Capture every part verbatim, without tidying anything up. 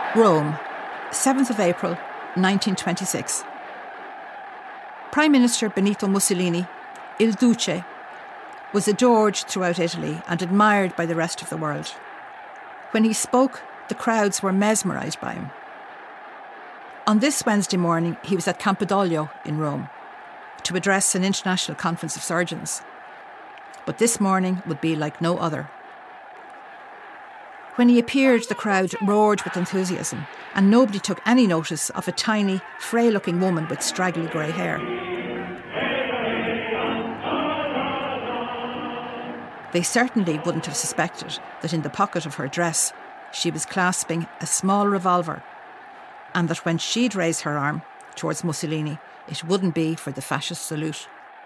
Rome, seventh of April, nineteen twenty-six. Prime Minister Benito Mussolini, Il Duce, was adored throughout Italy and admired by the rest of the world. When he spoke, the crowds were mesmerised by him. On this Wednesday morning, he was at Campidoglio in Rome to address an international conference of surgeons. But this morning would be like no other. When he appeared, the crowd roared with enthusiasm, and nobody took any notice of a tiny, frail-looking woman with straggly grey hair. They certainly wouldn't have suspected that in the pocket of her dress she was clasping a small revolver, and that when she'd raise her arm towards Mussolini, it wouldn't be for the fascist salute.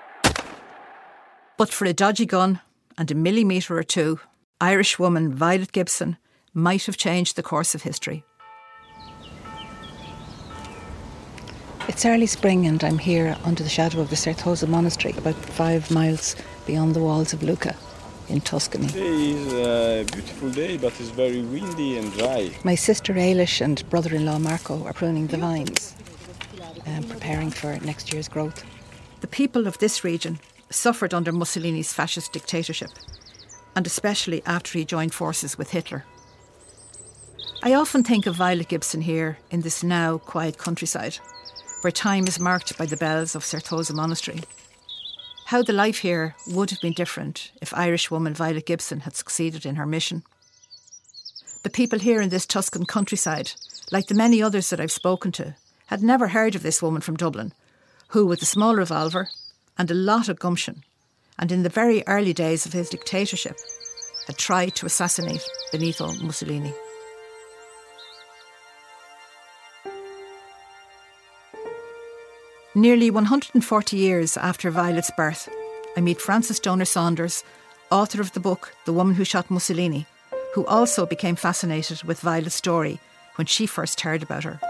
But for a dodgy gun and a millimetre or two, Irish woman Violet Gibson might have changed the course of history. It's early spring and I'm here under the shadow of the Certosa Monastery, about five miles beyond the walls of Lucca in Tuscany. Today is a beautiful day, but it's very windy and dry. My sister Ailish and brother-in-law Marco are pruning the vines and preparing for next year's growth. The people of this region suffered under Mussolini's fascist dictatorship, and especially after he joined forces with Hitler. I often think of Violet Gibson here in this now quiet countryside, where time is marked by the bells of Certosa Monastery. How the life here would have been different if Irish woman Violet Gibson had succeeded in her mission. The people here in this Tuscan countryside, like the many others that I've spoken to, had never heard of this woman from Dublin, who, with a small revolver and a lot of gumption, and in the very early days of his dictatorship, had tried to assassinate Benito Mussolini. Nearly one hundred forty years after Violet's birth, I meet Frances Donner Saunders, author of the book The Woman Who Shot Mussolini, who also became fascinated with Violet's story when she first heard about her.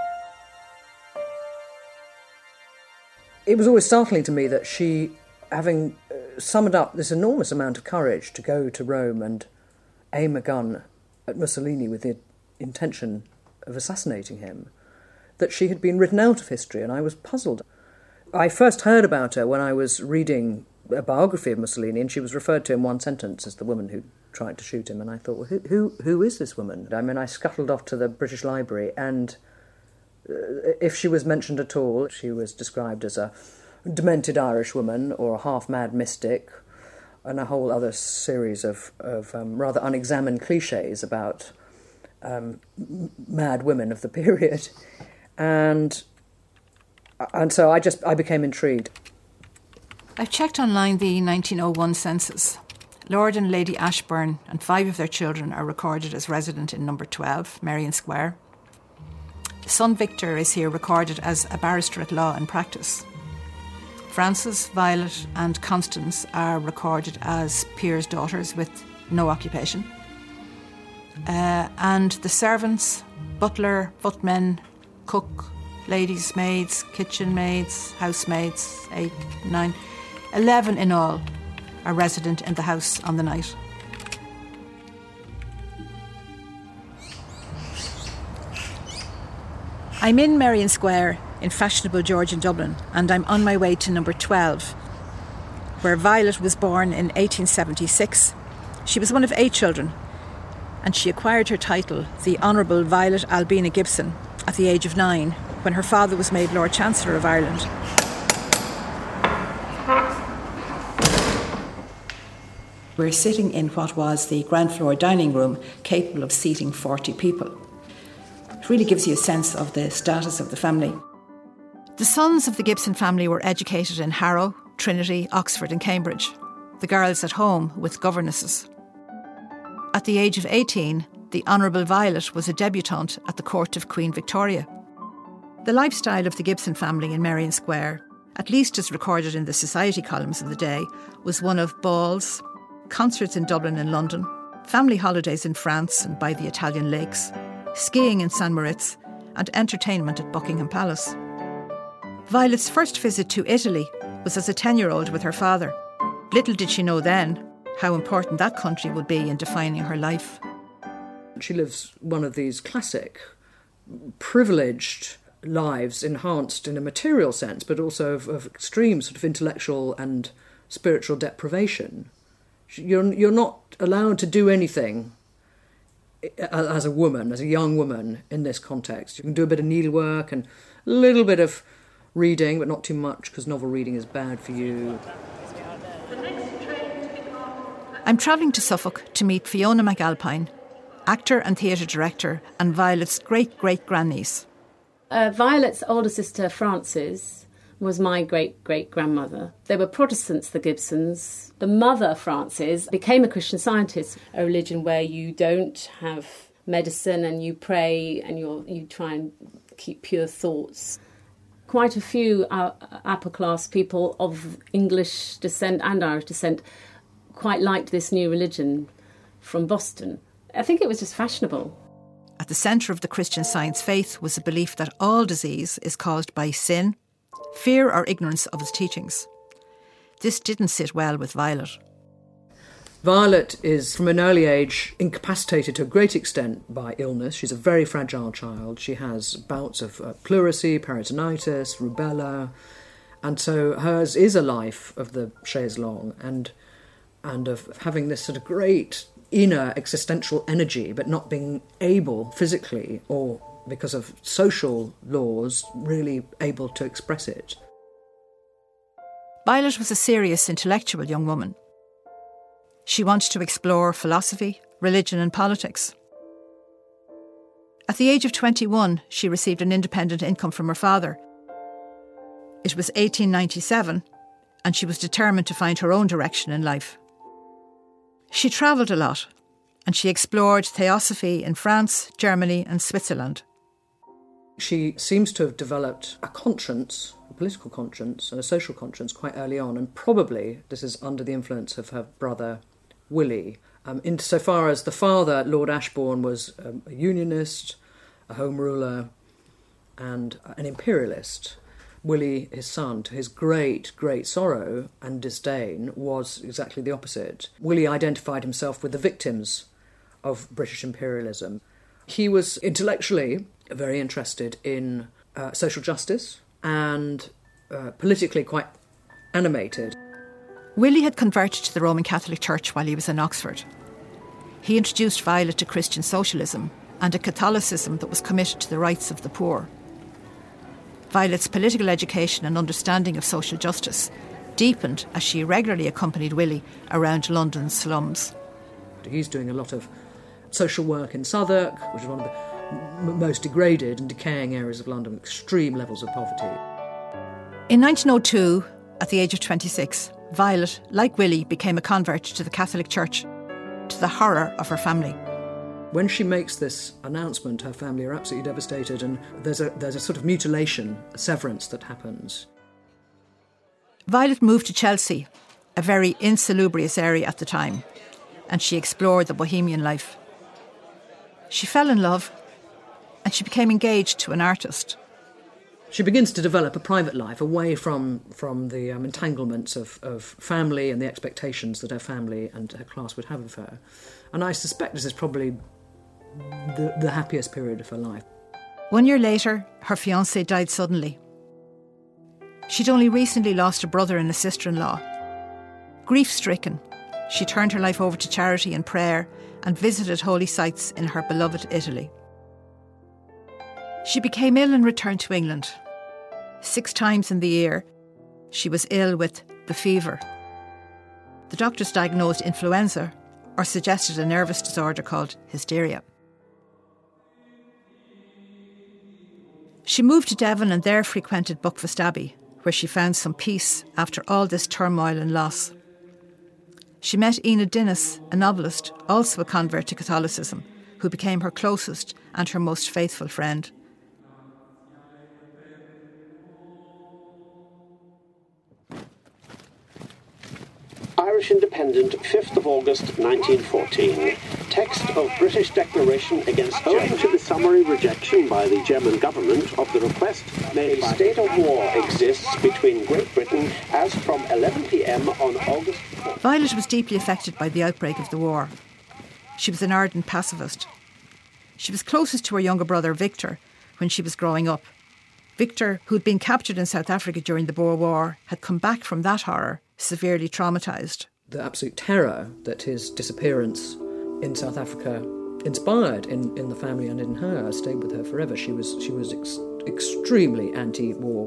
It was always startling to me that she, having summoned up this enormous amount of courage to go to Rome and aim a gun at Mussolini with the intention of assassinating him, that she had been written out of history, and I was puzzled. I first heard about her when I was reading a biography of Mussolini, and she was referred to in one sentence as the woman who tried to shoot him, and I thought, well, who, who, who is this woman? I mean, I scuttled off to the British Library, and if she was mentioned at all, she was described as a demented Irish woman or a half-mad mystic, and a whole other series of, of um, rather unexamined cliches about um, mad women of the period. And and so I just I became intrigued. I've checked online the nineteen oh one census. Lord and Lady Ashburn and five of their children are recorded as resident in number twelve, Merrion Square. Son Victor is here recorded as a barrister at law in practice. Frances, Violet and Constance are recorded as peers' daughters with no occupation. Uh, and the servants, butler, footmen, cook, ladies' maids, kitchen maids, housemaids, eight, nine, eleven in all are resident in the house on the night. I'm in Merrion Square in fashionable Georgian Dublin, and I'm on my way to number twelve, where Violet was born in eighteen seventy-six. She was one of eight children, and she acquired her title, the Honourable Violet Albina Gibson, at the age of nine, when her father was made Lord Chancellor of Ireland. We're sitting in what was the ground floor dining room, capable of seating forty people. It really gives you a sense of the status of the family. The sons of the Gibson family were educated in Harrow, Trinity, Oxford and Cambridge. The girls at home with governesses. At the age of eighteen, the Honourable Violet was a debutante at the court of Queen Victoria. The lifestyle of the Gibson family in Merrion Square, at least as recorded in the society columns of the day, was one of balls, concerts in Dublin and London, family holidays in France and by the Italian lakes, skiing in Saint Moritz, and entertainment at Buckingham Palace. Violet's first visit to Italy was as a ten-year-old with her father. Little did she know then how important that country would be in defining her life. She lives one of these classic privileged lives enhanced in a material sense, but also of, of extreme sort of intellectual and spiritual deprivation. You're, you're not allowed to do anything as a woman, as a young woman in this context. You can do a bit of needlework and a little bit of reading, but not too much, because novel reading is bad for you. I'm travelling to Suffolk to meet Fiona McAlpine, actor and theatre director, and Violet's great-great-grandniece. Uh, Violet's older sister, Frances, was my great-great-grandmother. They were Protestants, the Gibsons. The mother, Frances, became a Christian Scientist, a religion where you don't have medicine and you pray and you're, you try and keep pure thoughts. Quite a few uh, upper-class people of English descent and Irish descent quite liked this new religion from Boston. I think it was just fashionable. At the centre of the Christian Science faith was the belief that all disease is caused by sin, fear or ignorance of its teachings. This didn't sit well with Violet. Violet is, from an early age, incapacitated to a great extent by illness. She's a very fragile child. She has bouts of uh, pleurisy, peritonitis, rubella, and so hers is a life of the chaise longue and and of having this sort of great inner existential energy, but not being able physically or because of social laws really able to express it. Violet was a serious intellectual young woman. She wanted to explore philosophy, religion and politics. At the age of twenty-one, she received an independent income from her father. It was eighteen ninety-seven, and she was determined to find her own direction in life. She travelled a lot, and she explored theosophy in France, Germany and Switzerland. She seems to have developed a conscience, a political conscience and a social conscience quite early on, and probably this is under the influence of her brother Willie. Um, insofar as the father, Lord Ashbourne, was um, a unionist, a home ruler and an imperialist, Willie, his son, to his great, great sorrow and disdain, was exactly the opposite. Willie identified himself with the victims of British imperialism. He was intellectually very interested in uh, social justice and uh, politically quite animated. Willie had converted to the Roman Catholic Church while he was in Oxford. He introduced Violet to Christian socialism and a Catholicism that was committed to the rights of the poor. Violet's political education and understanding of social justice deepened as she regularly accompanied Willie around London's slums. He's doing a lot of social work in Southwark, which is one of the m- most degraded and decaying areas of London, extreme levels of poverty. In nineteen oh two, at the age of twenty-six, Violet, like Willie, became a convert to the Catholic Church, to the horror of her family. When she makes this announcement, her family are absolutely devastated, and there's a there's a sort of mutilation, a severance that happens. Violet moved to Chelsea, a very insalubrious area at the time, and she explored the bohemian life. She fell in love, and she became engaged to an artist. She begins to develop a private life away from, from the um, entanglements of, of family and the expectations that her family and her class would have of her. And I suspect this is probably the, the happiest period of her life. One year later, her fiancé died suddenly. She'd only recently lost a brother and a sister-in-law. Grief-stricken, she turned her life over to charity and prayer and visited holy sites in her beloved Italy. She became ill and returned to England. Six times in the year, she was ill with the fever. The doctors diagnosed influenza or suggested a nervous disorder called hysteria. She moved to Devon and there frequented Buckfast Abbey, where she found some peace after all this turmoil and loss. She met Enid Dinnis, a novelist, also a convert to Catholicism, who became her closest and her most faithful friend. Irish Independent, fifth of August nineteen fourteen. Text of British Declaration against Germany. Owing to the summary rejection by the German government of the request made by... A state of war exists between Great Britain as from eleven p.m. on August fourth. Violet was deeply affected by the outbreak of the war. She was an ardent pacifist. She was closest to her younger brother Victor, when she was growing up. Victor, who'd been captured in South Africa during the Boer War, had come back from that horror, severely traumatised. The absolute terror that his disappearance in South Africa inspired in, in the family and in her stayed with her forever. She was, she was ex- extremely anti-war.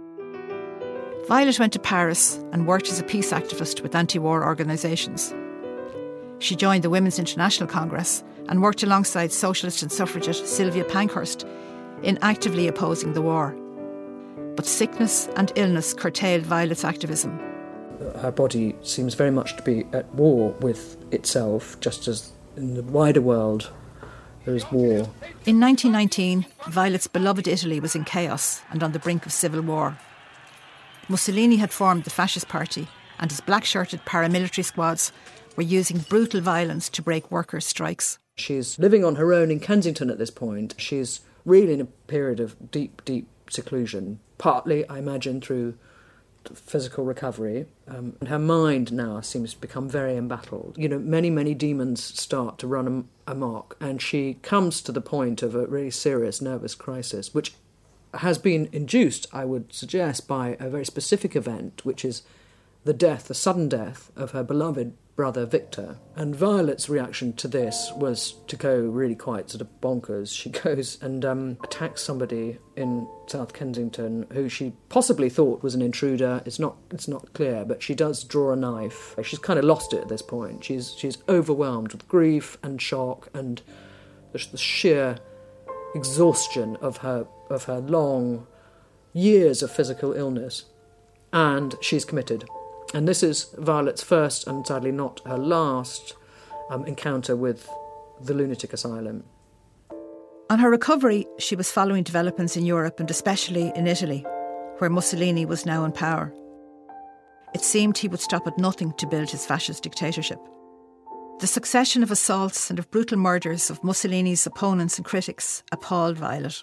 Violet went to Paris and worked as a peace activist with anti-war organisations. She joined the Women's International Congress and worked alongside socialist and suffragette Sylvia Pankhurst in actively opposing the war. But sickness and illness curtailed Violet's activism. Her body seems very much to be at war with itself, just as in the wider world there is war. In nineteen nineteen, Violet's beloved Italy was in chaos and on the brink of civil war. Mussolini had formed the Fascist Party, and his black-shirted paramilitary squads were using brutal violence to break workers' strikes. She's living on her own in Kensington at this point. She's really in a period of deep, deep seclusion, partly, I imagine, through physical recovery. Um, and her mind now seems to become very embattled. You know, many, many demons start to run am- amok, and she comes to the point of a really serious nervous crisis, which has been induced, I would suggest, by a very specific event, which is the death, the sudden death of her beloved brother Victor. And Violet's reaction to this was to go really quite sort of bonkers. She goes and um, attacks somebody in South Kensington who she possibly thought was an intruder. It's not it's not clear, but she does draw a knife. She's kind of lost it at this point. She's she's overwhelmed with grief and shock and the, the sheer exhaustion of her of her long years of physical illness. And she's committed. And this is Violet's first, and sadly not her last, um, encounter with the lunatic asylum. On her recovery, she was following developments in Europe and especially in Italy, where Mussolini was now in power. It seemed he would stop at nothing to build his fascist dictatorship. The succession of assaults and of brutal murders of Mussolini's opponents and critics appalled Violet.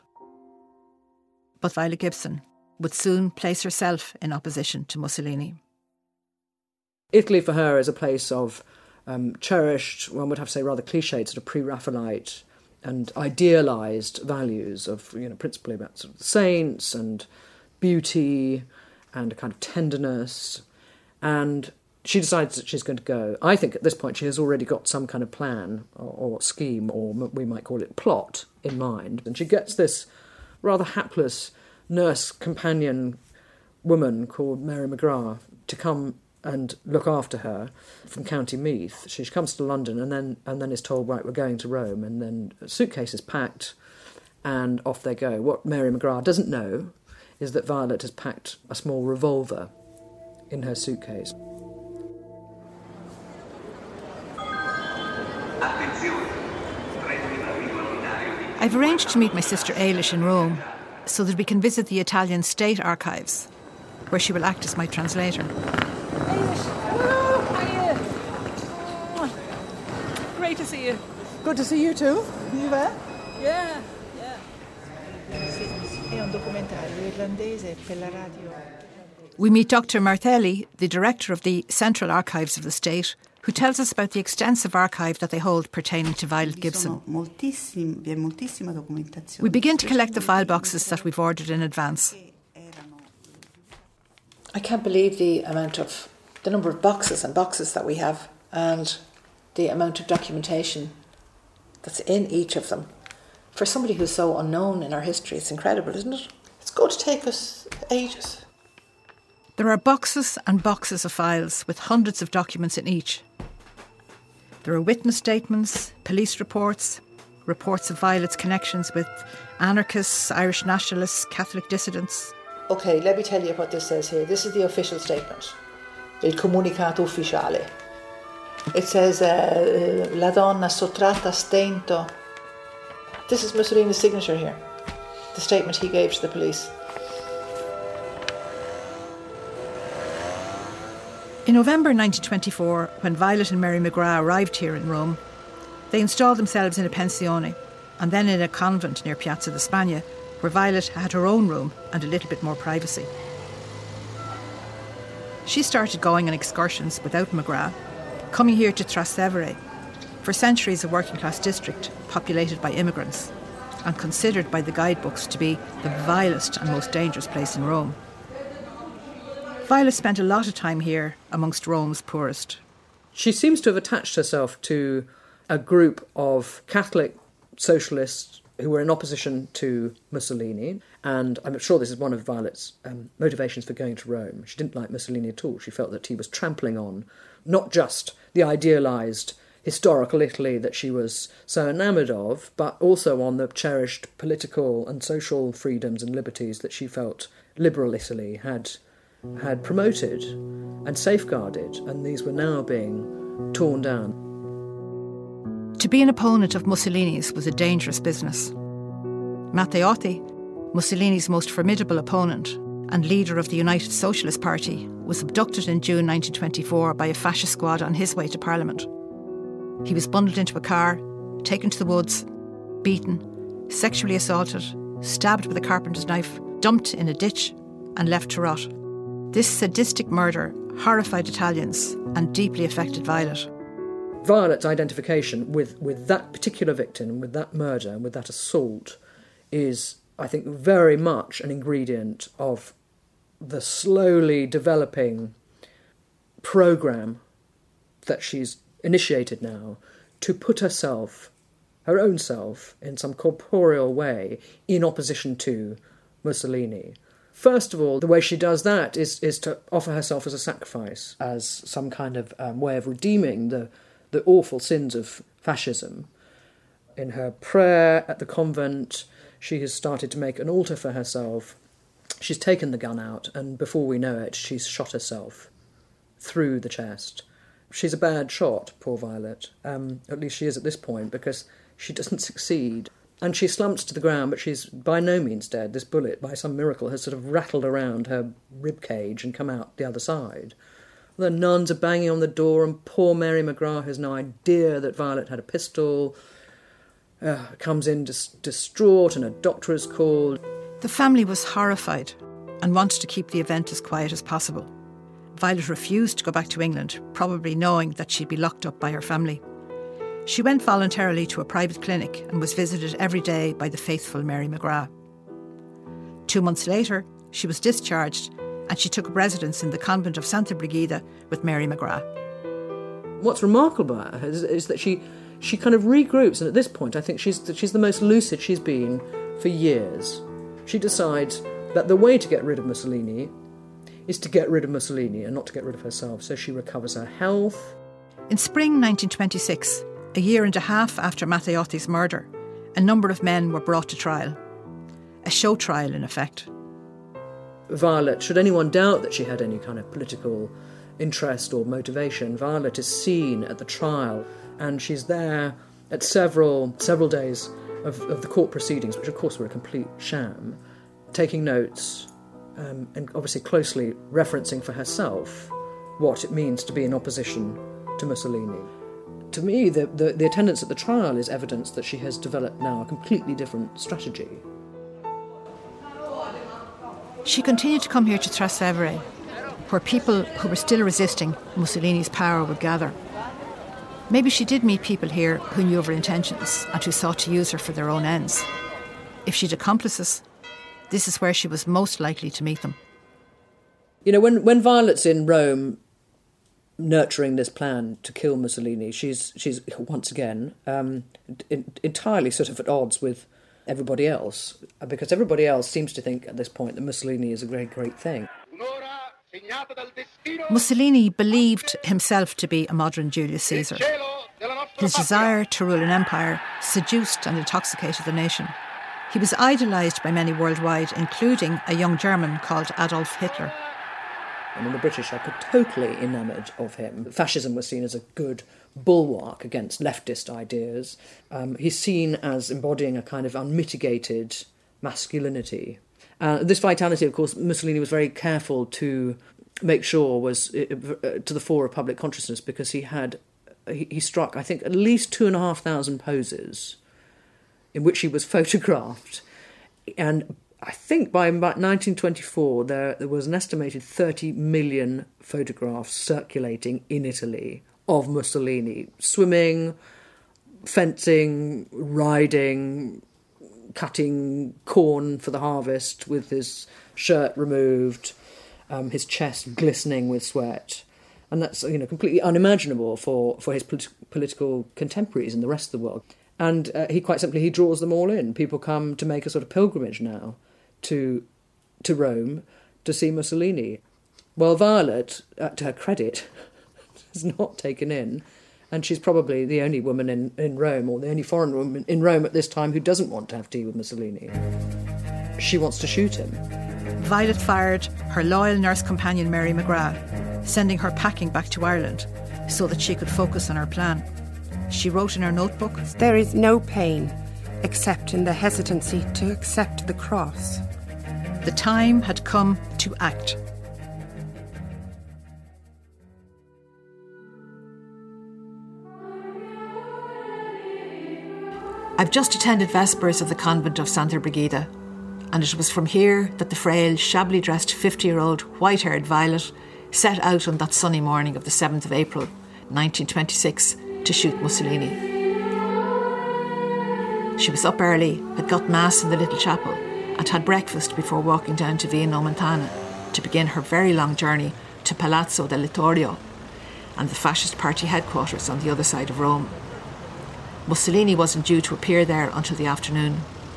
But Violet Gibson would soon place herself in opposition to Mussolini. Italy for her is a place of um, cherished, one would have to say rather cliched, sort of pre-Raphaelite and idealised values of, you know, principally about sort of saints and beauty and a kind of tenderness. And she decides that she's going to go. I think at this point she has already got some kind of plan or, or scheme, or we might call it plot, in mind. And she gets this rather hapless nurse companion woman called Mary McGrath to come and look after her from County Meath. She comes to London and then and then is told, right, we're going to Rome, and then a suitcase is packed and off they go. What Mary McGrath doesn't know is that Violet has packed a small revolver in her suitcase. I've arranged to meet my sister Ailish in Rome so that we can visit the Italian State Archives, where she will act as my translator. Hello, how are you? Great to see you. Good to see you too. You well? Yeah, yeah. We meet Doctor Martelli, the director of the Central Archives of the State, who tells us about the extensive archive that they hold pertaining to Violet Gibson. We begin to collect the file boxes that we've ordered in advance. I can't believe the amount of, the number of boxes and boxes that we have, and the amount of documentation that's in each of them. For somebody who's so unknown in our history, it's incredible, isn't it? It's going to take us ages. There are boxes and boxes of files with hundreds of documents in each. There are witness statements, police reports, reports of Violet's connections with anarchists, Irish nationalists, Catholic dissidents. Okay, let me tell you what this says here. This is the official statement. Il comunicato ufficiale. It says, uh, La donna sottratta a stento. This is Mussolini's signature here. The statement he gave to the police. In November nineteen twenty-four, when Violet and Mary McGrath arrived here in Rome, they installed themselves in a pensione and then in a convent near Piazza di Spagna, where Violet had her own room and a little bit more privacy. She started going on excursions without McGrath, coming here to Trastevere, for centuries a working class district populated by immigrants. and considered by the guidebooks to be the vilest and most dangerous place in Rome. Violet spent a lot of time here amongst Rome's poorest. She seems to have attached herself to a group of Catholic socialists who were in opposition to Mussolini, and I'm sure this is one of Violet's um, motivations for going to Rome. She didn't like Mussolini at all. She felt that he was trampling on not just the idealised historical Italy that she was so enamoured of, but also on the cherished political and social freedoms and liberties that she felt liberal Italy had had promoted and safeguarded, and these were now being torn down. To be an opponent of Mussolini's was a dangerous business. Matteotti, Mussolini's most formidable opponent and leader of the United Socialist Party, was abducted in June nineteen twenty-four by a fascist squad on his way to Parliament. He was bundled into a car, taken to the woods, beaten, sexually assaulted, stabbed with a carpenter's knife, dumped in a ditch and left to rot. This sadistic murder horrified Italians and deeply affected Violet. Violet's identification with, with that particular victim, with that murder, and with that assault is, I think, very much an ingredient of the slowly developing programme that she's initiated now to put herself, her own self, in some corporeal way in opposition to Mussolini. First of all, the way she does that is, is to offer herself as a sacrifice, as some kind of um, way of redeeming the the awful sins of fascism. In her prayer at the convent, she has started to make an altar for herself. She's taken the gun out, and before we know it, she's shot herself through the chest. She's a bad shot, poor Violet. Um, at least she is at this point, because she doesn't succeed. And she slumps to the ground, but she's by no means dead. This bullet, by some miracle, has sort of rattled around her rib cage and come out the other side. The nuns are banging on the door, and poor Mary McGrath has no idea that Violet had a pistol. Uh, comes in dis- distraught, and a doctor is called. The family was horrified and wanted to keep the event as quiet as possible. Violet refused to go back to England, probably knowing that she'd be locked up by her family. She went voluntarily to a private clinic and was visited every day by the faithful Mary McGrath. Two months later, she was discharged, and she took up residence in the convent of Santa Brigida with Mary McGrath. What's remarkable about her is, is that she she kind of regroups, and at this point I think she's she's the most lucid she's been for years. She decides that the way to get rid of Mussolini is to get rid of Mussolini and not to get rid of herself, so she recovers her health. In spring nineteen twenty-six, a year and a half after Matteotti's murder, a number of men were brought to trial. A show trial, in effect. Violet, should anyone doubt that she had any kind of political interest or motivation, Violet is seen at the trial, and she's there at several several days of, of the court proceedings, which of course were a complete sham, taking notes um, and obviously closely referencing for herself what it means to be in opposition to Mussolini. To me, the, the, the attendance at the trial is evidence that she has developed now a completely different strategy. She continued to come here to Trastevere, where people who were still resisting Mussolini's power would gather. Maybe she did meet people here who knew of her intentions and who sought to use her for their own ends. If she'd accomplices, this is where she was most likely to meet them. You know, when, when Violet's in Rome nurturing this plan to kill Mussolini, she's, she's once again, um, in, entirely sort of at odds with everybody else, because everybody else seems to think at this point that Mussolini is a great, great thing. Mussolini believed himself to be a modern Julius Caesar. His desire to rule an empire seduced and intoxicated the nation. He was idolised by many worldwide, including a young German called Adolf Hitler. I mean, the British are totally enamoured of him. Fascism was seen as a good bulwark against leftist ideas. Um, he's seen as embodying a kind of unmitigated masculinity. Uh, this vitality, of course, Mussolini was very careful to make sure was uh, to the fore of public consciousness, because he had, he, he struck, I think, at least two and a half thousand poses in which he was photographed. And I think by about nineteen twenty-four, there, there was an estimated thirty million photographs circulating in Italy of Mussolini, swimming, fencing, riding, cutting corn for the harvest with his shirt removed, um, his chest glistening with sweat. And that's, you know, completely unimaginable for, for his polit- political contemporaries in the rest of the world. And uh, he quite simply, he draws them all in. People come to make a sort of pilgrimage now to to Rome to see Mussolini. Well, Violet, uh, to her credit, is not taken in, and she's probably the only woman in, in Rome, or the only foreign woman in Rome at this time who doesn't want to have tea with Mussolini. She wants to shoot him. Violet fired her loyal nurse companion Mary McGrath, sending her packing back to Ireland so that she could focus on her plan. She wrote in her notebook, "There is no pain except in the hesitancy to accept the cross." The time had come to act. I've just attended Vespers of the convent of Santa Brigida, and it was from here that the frail, shabbily dressed fifty-year-old, white-haired Violet set out on that sunny morning of the seventh of April, nineteen twenty-six, to shoot Mussolini. She was up early, had got mass in the little chapel, and had breakfast before walking down to Via Nomentana to begin her very long journey to Palazzo del Littorio and the fascist party headquarters on the other side of Rome. Mussolini wasn't due to appear there until the afternoon.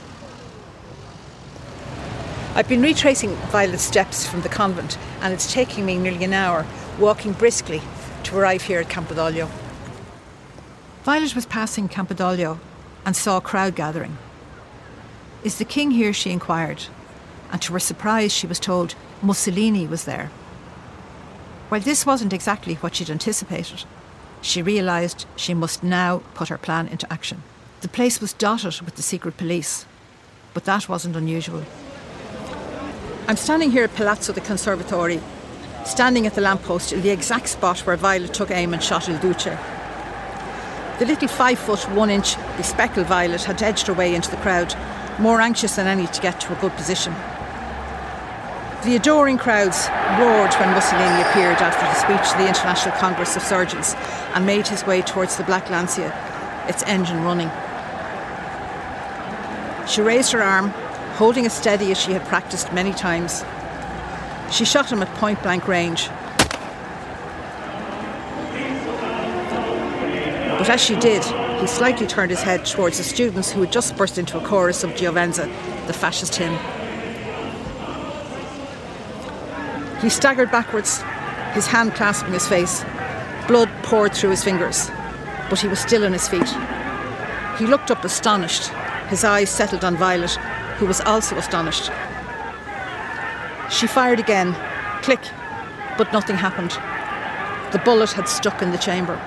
I've been retracing Violet's steps from the convent, and it's taking me nearly an hour, walking briskly, to arrive here at Campidoglio. Violet was passing Campidoglio and saw a crowd gathering. "Is the king here?" she inquired, and to her surprise she was told Mussolini was there. While this wasn't exactly what she'd anticipated, she realised she must now put her plan into action. The place was dotted with the secret police, but that wasn't unusual. I'm standing here at Palazzo de' Conservatori, standing at the lamppost in the exact spot where Violet took aim and shot Il Duce. The little five-foot, one-inch bespectacled Violet had edged her way into the crowd, more anxious than any to get to a good position. The adoring crowds roared when Mussolini appeared after his speech to the International Congress of Surgeons and made his way towards the Black Lancia, its engine running. She raised her arm, holding it steady as she had practiced many times. She shot him at point-blank range. But as she did, he slightly turned his head towards the students who had just burst into a chorus of Giovenza, the fascist hymn. He staggered backwards, his hand clasping his face. Blood poured through his fingers, but he was still on his feet. He looked up astonished. His eyes settled on Violet, who was also astonished. She fired again, click, but nothing happened. The bullet had stuck in the chamber.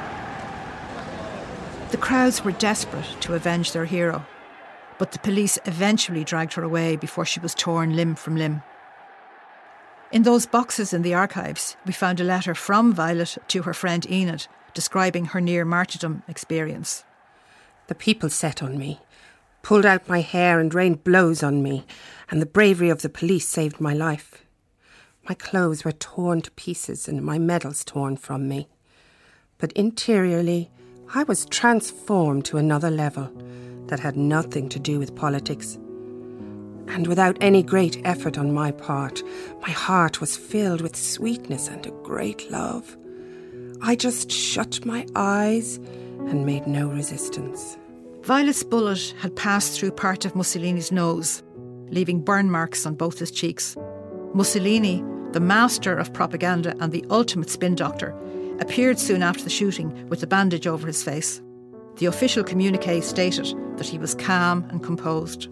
The crowds were desperate to avenge their hero, but the police eventually dragged her away before she was torn limb from limb. In those boxes in the archives, we found a letter from Violet to her friend Enid describing her near martyrdom experience. "The people set on me, pulled out my hair and rained blows on me, and the bravery of the police saved my life. My clothes were torn to pieces and my medals torn from me. But interiorly, I was transformed to another level that had nothing to do with politics. And without any great effort on my part, my heart was filled with sweetness and a great love. I just shut my eyes and made no resistance." Violet's bullet had passed through part of Mussolini's nose, leaving burn marks on both his cheeks. Mussolini, the master of propaganda and the ultimate spin doctor, appeared soon after the shooting with a bandage over his face. The official communiqué stated that he was calm and composed.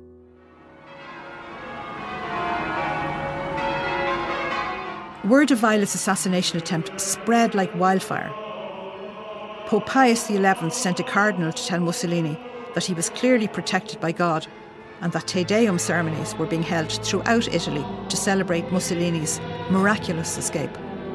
Word of Violet's assassination attempt spread like wildfire. Pope Pius the eleventh sent a cardinal to tell Mussolini that he was clearly protected by God and that Te Deum ceremonies were being held throughout Italy to celebrate Mussolini's miraculous escape.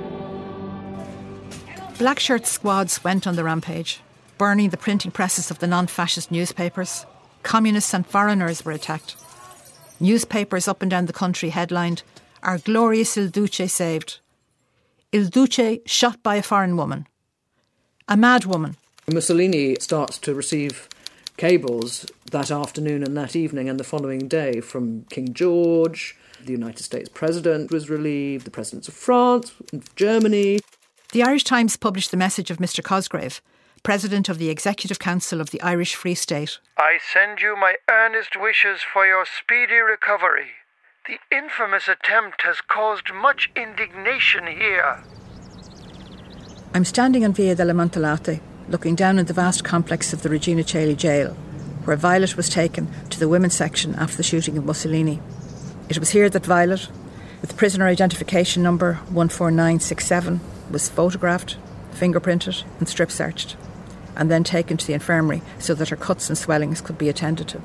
Black shirt squads went on the rampage, burning the printing presses of the non-fascist newspapers. Communists and foreigners were attacked. Newspapers up and down the country headlined, "Our glorious Il Duce saved." Il Duce shot by a foreign woman. A mad woman. Mussolini starts to receive cables that afternoon and that evening and the following day from King George. The United States President was relieved, the Presidents of France and Germany. The Irish Times published the message of Mister Cosgrave, President of the Executive Council of the Irish Free State. I send you my earnest wishes for your speedy recovery. The infamous attempt has caused much indignation here. I'm standing on Via della Montellate, looking down at the vast complex of the Regina Coeli jail, where Violet was taken to the women's section after the shooting of Mussolini. It was here that Violet, with prisoner identification number one four nine six seven, was photographed, fingerprinted and strip searched, and then taken to the infirmary so that her cuts and swellings could be attended to.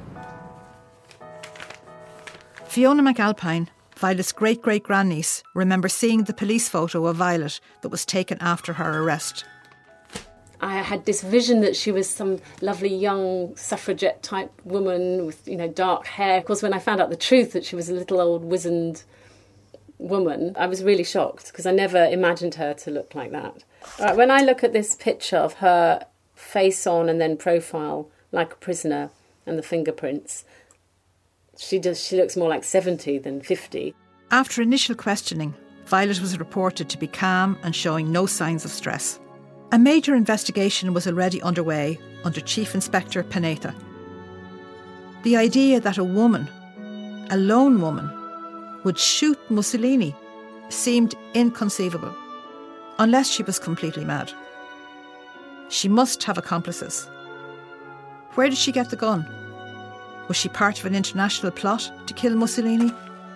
Fiona McAlpine, Violet's great-great-grandniece, remembers seeing the police photo of Violet that was taken after her arrest. I had this vision that she was some lovely young suffragette type woman with, you know, dark hair. Of course, when I found out the truth that she was a little old wizened woman, I was really shocked because I never imagined her to look like that. Right, when I look at this picture of her face on and then profile like a prisoner and the fingerprints, she does. She looks more like seventy than fifty. After initial questioning, Violet was reported to be calm and showing no signs of stress. A major investigation was already underway under Chief Inspector Panetta. The idea that a woman, a lone woman, would shoot Mussolini seemed inconceivable, unless she was completely mad. She must have accomplices. Where did she get the gun? Was she part of an international plot to kill Mussolini?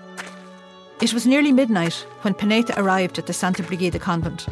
It was nearly midnight when Panetta arrived at the Santa Brigida convent.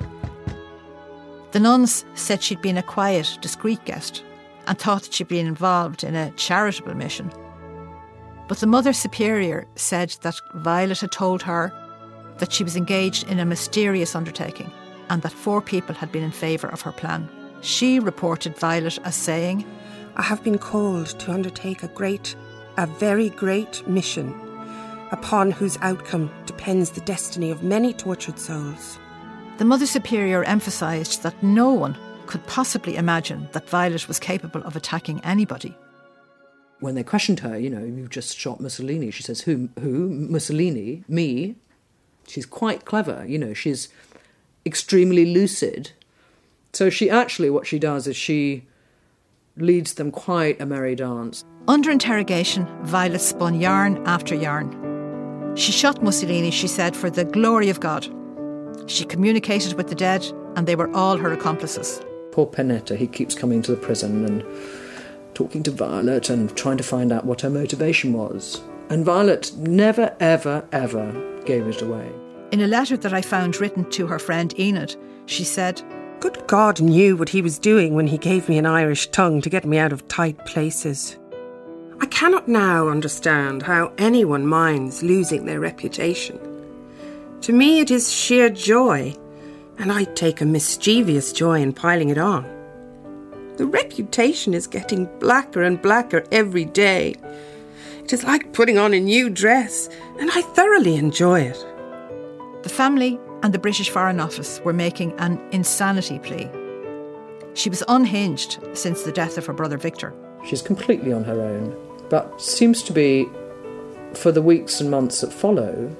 The nuns said she'd been a quiet, discreet guest and thought that she'd been involved in a charitable mission. But the Mother Superior said that Violet had told her that she was engaged in a mysterious undertaking and that four people had been in favour of her plan. She reported Violet as saying, I have been called to undertake a great, a very great mission, upon whose outcome depends the destiny of many tortured souls. The Mother Superior emphasised that no one could possibly imagine that Violet was capable of attacking anybody. When they questioned her, you know, you've just shot Mussolini, she says, who, who? Mussolini? Me? She's quite clever, you know, she's extremely lucid. So she actually, what she does is she leads them quite a merry dance. Under interrogation, Violet spun yarn after yarn. She shot Mussolini, she said, for the glory of God. She communicated with the dead and they were all her accomplices. Poor Panetta, he keeps coming to the prison and talking to Violet and trying to find out what her motivation was. And Violet never, ever, ever gave it away. In a letter that I found written to her friend Enid, she said, Good God knew what he was doing when he gave me an Irish tongue to get me out of tight places. I cannot now understand how anyone minds losing their reputation. To me it is sheer joy, and I take a mischievous joy in piling it on. The reputation is getting blacker and blacker every day. It is like putting on a new dress, and I thoroughly enjoy it. The family and the British Foreign Office were making an insanity plea. She was unhinged since the death of her brother Victor. She's completely on her own, but seems to be, for the weeks and months that follow,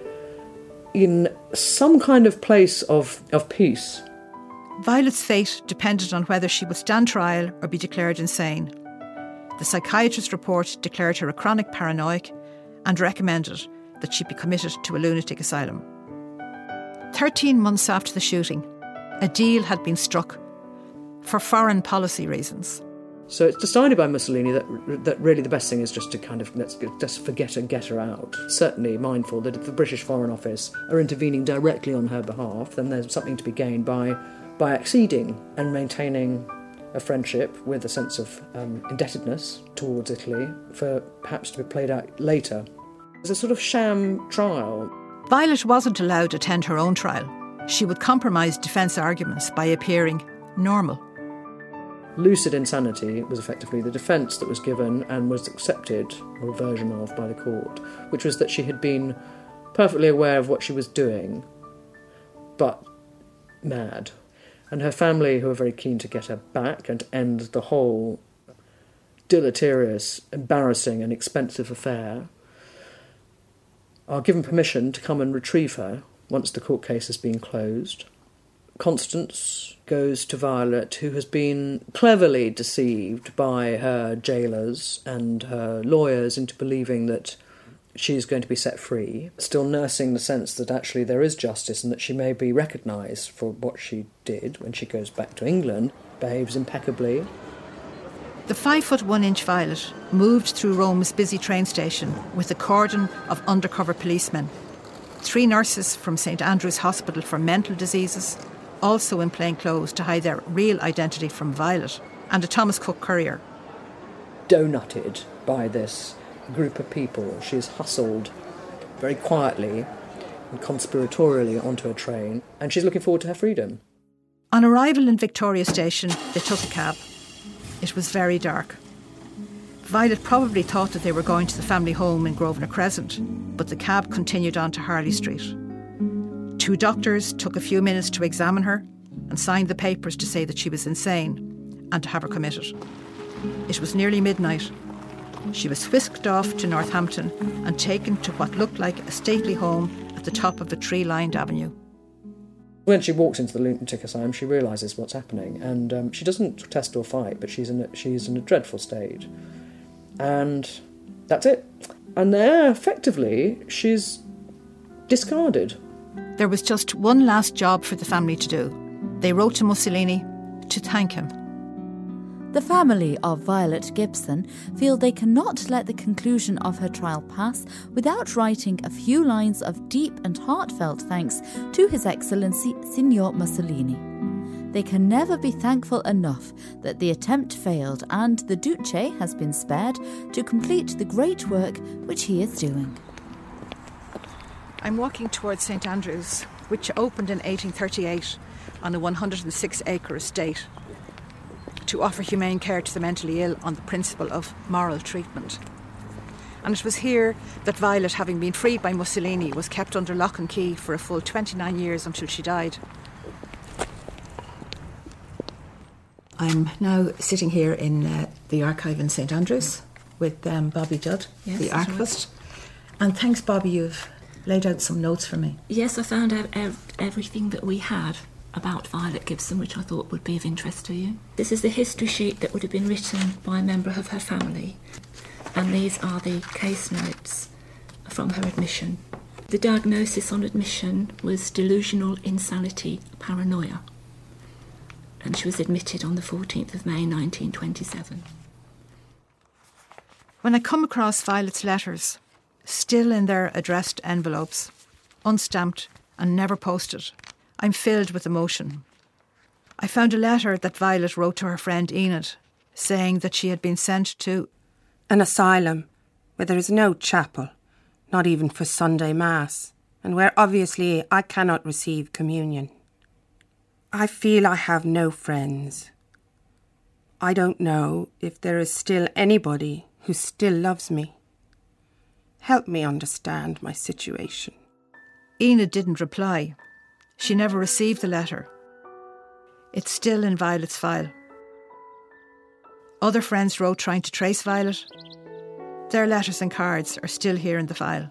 in some kind of place of, of peace. Violet's fate depended on whether she would stand trial or be declared insane. The psychiatrist report declared her a chronic paranoic and recommended that she be committed to a lunatic asylum. Thirteen months after the shooting, a deal had been struck for foreign policy reasons. So it's decided by Mussolini that that really the best thing is just to kind of let's just forget and get her out. Certainly mindful that if the British Foreign Office are intervening directly on her behalf, then there's something to be gained by by acceding and maintaining a friendship with a sense of um, indebtedness towards Italy for perhaps to be played out later. It's a sort of sham trial. Violet wasn't allowed to attend her own trial. She would compromise defence arguments by appearing normal. Lucid insanity was effectively the defence that was given and was accepted, or a version of, by the court, which was that she had been perfectly aware of what she was doing, but mad. And her family, who were very keen to get her back and end the whole deleterious, embarrassing and expensive affair, are given permission to come and retrieve her once the court case has been closed. Constance goes to Violet, who has been cleverly deceived by her jailers and her lawyers into believing that she's going to be set free, still nursing the sense that actually there is justice and that she may be recognised for what she did when she goes back to England, behaves impeccably. The five-foot-one-inch Violet moved through Rome's busy train station with a cordon of undercover policemen. Three nurses from St Andrew's Hospital for Mental Diseases, also in plain clothes to hide their real identity from Violet, and a Thomas Cook courier. Donutted by this group of people, she is hustled very quietly and conspiratorially onto a train, and she's looking forward to her freedom. On arrival in Victoria Station, they took a cab. It was very dark. Violet probably thought that they were going to the family home in Grosvenor Crescent, but the cab continued on to Harley Street. Two doctors took a few minutes to examine her and signed the papers to say that she was insane and to have her committed. It was nearly midnight. She was whisked off to Northampton and taken to what looked like a stately home at the top of a tree-lined avenue. When she walks into the lunatic asylum, she realises what's happening, and um, she doesn't test or fight, but she's in a, she's in a dreadful state. And that's it. And there, effectively, she's discarded. There was just one last job for the family to do. They wrote to Mussolini to thank him. The family of Violet Gibson feel they cannot let the conclusion of her trial pass without writing a few lines of deep and heartfelt thanks to His Excellency Signor Mussolini. They can never be thankful enough that the attempt failed and the Duce has been spared to complete the great work which he is doing. I'm walking towards St Andrews, which opened in eighteen thirty-eight on a one hundred six acre estate to offer humane care to the mentally ill on the principle of moral treatment. And it was here that Violet, having been freed by Mussolini, was kept under lock and key for a full twenty-nine years until she died. I'm now sitting here in uh, the archive in St Andrews with um, Bobby Judd, yes, the archivist. Right. And thanks, Bobby, you've laid out some notes for me. Yes, I found out ev- everything that we had about Violet Gibson, which I thought would be of interest to you. This is the history sheet that would have been written by a member of her family, and these are the case notes from her admission. The diagnosis on admission was delusional insanity paranoia, and she was admitted on the fourteenth of May nineteen twenty-seven. When I come across Violet's letters, still in their addressed envelopes, unstamped and never posted, I'm filled with emotion. I found a letter that Violet wrote to her friend Enid, saying that she had been sent to an asylum where there is no chapel, not even for Sunday Mass, and where obviously I cannot receive communion. I feel I have no friends. I don't know if there is still anybody who still loves me. Help me understand my situation. Enid didn't reply. She never received the letter. It's still in Violet's file. Other friends wrote trying to trace Violet. Their letters and cards are still here in the file.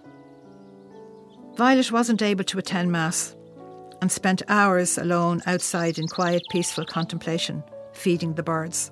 Violet wasn't able to attend Mass and spent hours alone outside in quiet, peaceful contemplation, feeding the birds.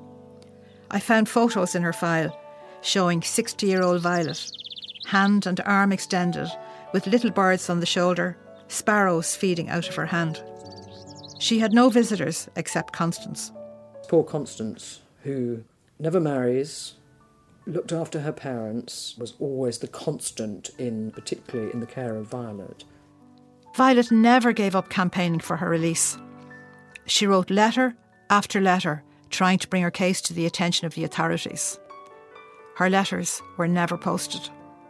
I found photos in her file showing sixty-year-old Violet, hand and arm extended, with little birds on the shoulder, sparrows feeding out of her hand. She had no visitors except Constance. Poor Constance, who never marries, looked after her parents, was always the constant in, particularly in the care of Violet. Violet never gave up campaigning for her release. She wrote letter after letter, trying to bring her case to the attention of the authorities. Her letters were never posted.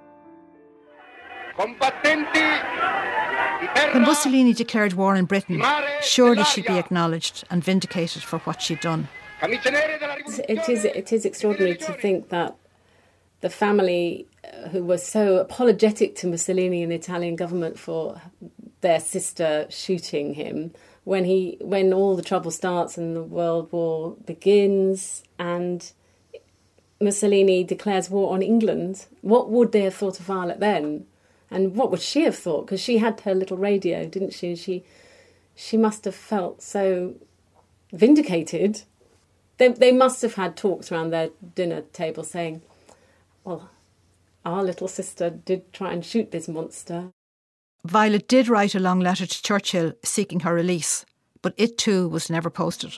When Mussolini declared war in Britain, surely she'd be acknowledged and vindicated for what she'd done. It is, it is extraordinary to think that the family who was so apologetic to Mussolini and the Italian government for their sister shooting him, when he when all the trouble starts and the World War begins, and Mussolini declares war on England, what would they have thought of Violet then? And what would she have thought? Because she had her little radio, didn't she? She she must have felt so vindicated. They, they must have had talks around their dinner table saying, well, our little sister did try and shoot this monster. Violet did write a long letter to Churchill seeking her release, but it too was never posted.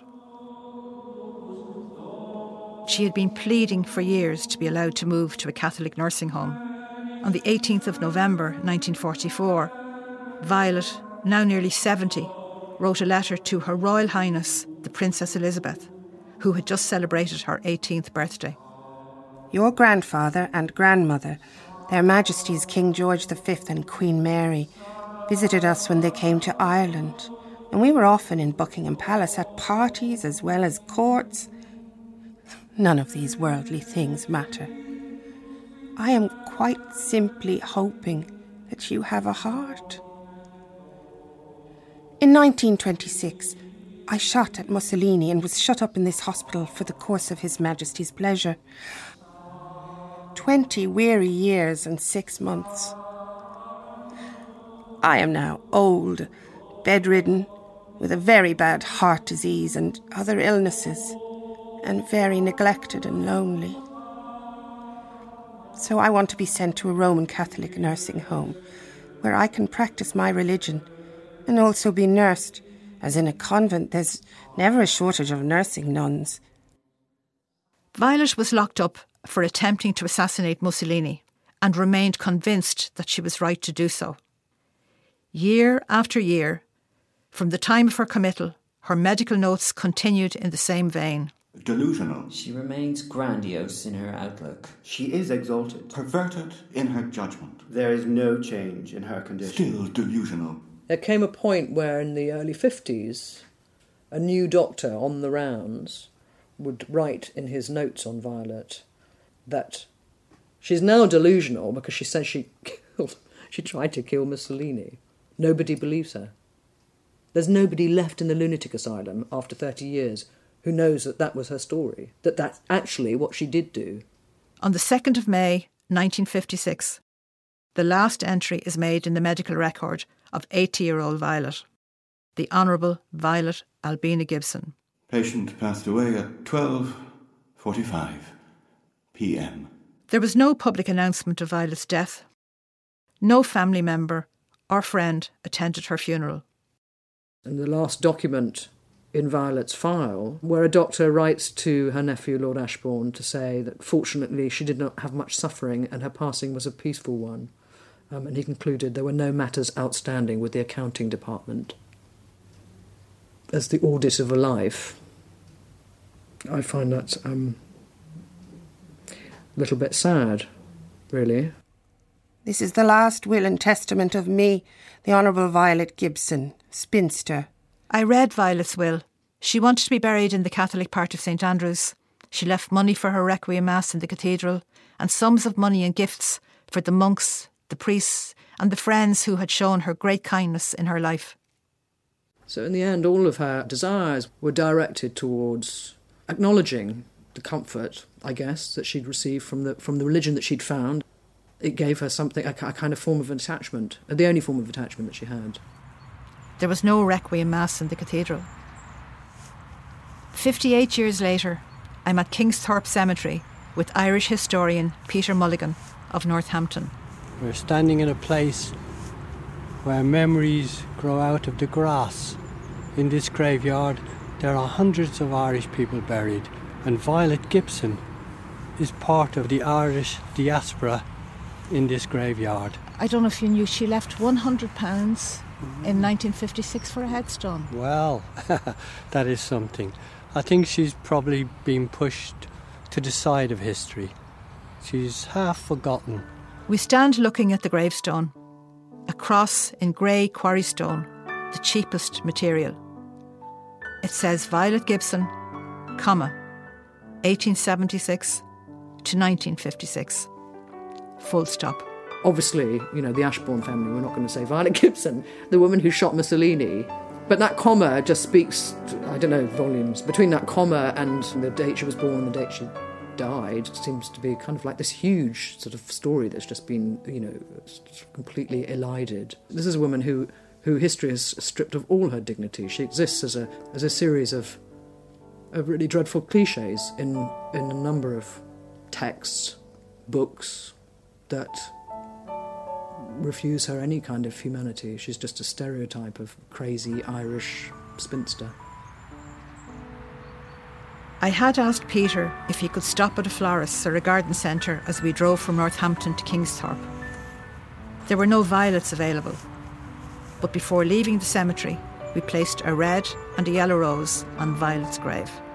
She had been pleading for years to be allowed to move to a Catholic nursing home. On the eighteenth of November nineteen forty-four, Violet, now nearly seventy, wrote a letter to Her Royal Highness, the Princess Elizabeth, who had just celebrated her eighteenth birthday. Your grandfather and grandmother, Their Majesties King George the Fifth and Queen Mary, visited us when they came to Ireland, and we were often in Buckingham Palace at parties as well as courts. None of these worldly things matter. I am quite simply hoping that you have a heart. In nineteen twenty-six, I shot at Mussolini and was shut up in this hospital for the course of His Majesty's pleasure. Twenty weary years and six months. I am now old, bedridden, with a very bad heart disease and other illnesses, and very neglected and lonely. So I want to be sent to a Roman Catholic nursing home, where I can practice my religion and also be nursed, as in a convent there's never a shortage of nursing nuns. Violet was locked up for attempting to assassinate Mussolini and remained convinced that she was right to do so. Year after year, from the time of her committal, her medical notes continued in the same vein. Delusional. She remains grandiose in her outlook. She is exalted. Perverted in her judgment. There is no change in her condition. Still delusional. There came a point where in the early fifties, a new doctor on the rounds would write in his notes on Violet that she's now delusional because she says she killed, she tried to kill Mussolini. Nobody believes her. There's nobody left in the lunatic asylum after thirty years who knows that that was her story, that that's actually what she did do. On the second of May, nineteen fifty-six, the last entry is made in the medical record of eighty-year-old Violet, the Honourable Violet Albina Gibson. Patient passed away at twelve forty-five p.m. There was no public announcement of Violet's death. No family member or friend attended her funeral. And the last document in Violet's file, where a doctor writes to her nephew, Lord Ashbourne, to say that fortunately she did not have much suffering and her passing was a peaceful one. Um, and he concluded there were no matters outstanding with the accounting department. As the audit of a life, I find that um, a little bit sad, really. This is the last will and testament of me, the Honourable Violet Gibson, spinster. I read Violet's will. She wanted to be buried in the Catholic part of St Andrews. She left money for her requiem mass in the cathedral and sums of money and gifts for the monks, the priests and the friends who had shown her great kindness in her life. So in the end, all of her desires were directed towards acknowledging the comfort, I guess, that she'd received from the from the religion that she'd found. It gave her something, a, a kind of form of attachment, the only form of attachment that she had. There was no requiem mass in the cathedral. Fifty-eight years later, I'm at Kingsthorpe Cemetery with Irish historian Peter Mulligan of Northampton. We're standing in a place where memories grow out of the grass. In this graveyard, there are hundreds of Irish people buried, and Violet Gibson is part of the Irish diaspora in this graveyard. I don't know if you knew she left one hundred pounds in nineteen fifty-six for a headstone. Well, that is something. I think she's probably been pushed to the side of history. She's half forgotten. We stand looking at the gravestone, a cross in grey quarry stone, the cheapest material. It says Violet Gibson, comma, eighteen seventy-six to nineteen fifty-six. Full stop. Obviously, you know, the Ashbourne family, we're not going to say Violet Gibson, the woman who shot Mussolini. But that comma just speaks, I don't know, volumes. Between that comma and the date she was born and the date she died seems to be kind of like this huge sort of story that's just been, you know, completely elided. This is a woman who, who history has stripped of all her dignity. She exists as a as a series of of really dreadful cliches in in a number of texts, books that refuse her any kind of humanity. She's just a stereotype of crazy Irish spinster. I had asked Peter if he could stop at a florist's or a garden centre as we drove from Northampton to Kingsthorpe. There were no violets available, but before leaving the cemetery, we placed a red and a yellow rose on Violet's grave.